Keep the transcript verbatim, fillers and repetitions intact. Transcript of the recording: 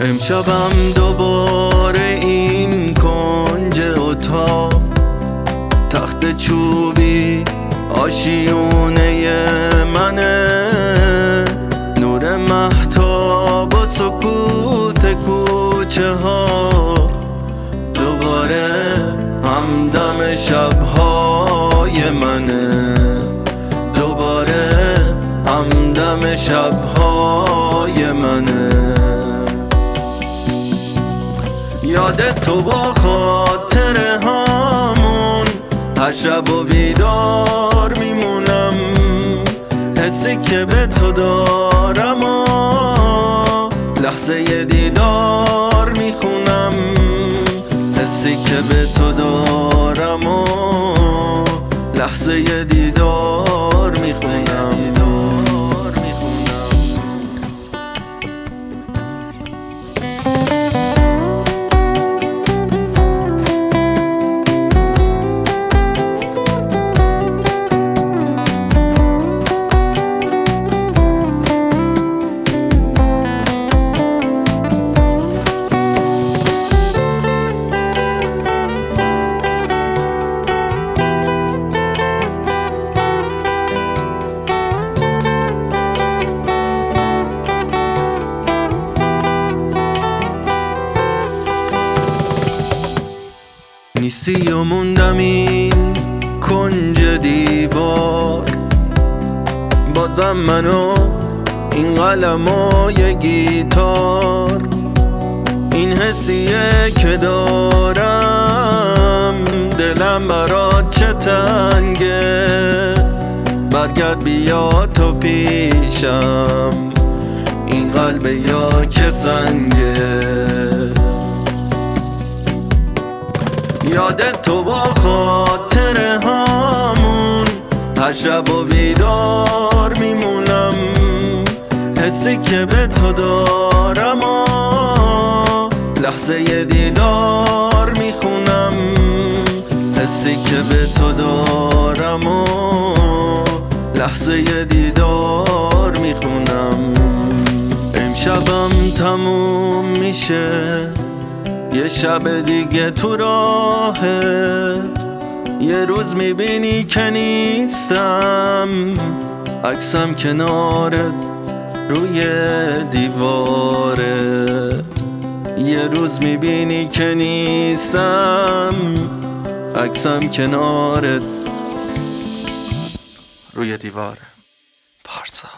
امشبم دوباره این کنج اتاق، تخت چوبی آشیونه منه، نور مهتاب و سکوت کوچه ها، دوباره همدم شبهای منه، دوباره همدم شبهای منه. یاد تو با خاطر هامون هر شب و بیدار میمونم، حسی که به تو دارم و لحظه دیدار میخونم، حسی که به تو دارم و لحظه دیدار میخونم. نیستی و موندم این کنج دیوار، بازم منو این قلم و یه گیتار، این حسیه که دارم دلم برات چه تنگه، برگرد بیا تو پیشم، این قلب یا که سنگه. یاد تو با خاطر هامون هر شب و بیدار میمونم، حسی که به تو دارم و لحظه دیدار میخونم، حسی که به تو دارم و لحظه دیدار میخونم. امشبم تموم میشه، یه شب دیگه تو راهه، یه روز میبینی که نیستم، عکسم کنارت روی دیواره، یه روز میبینی که نیستم، عکسم کنارت روی دیواره. پارسا.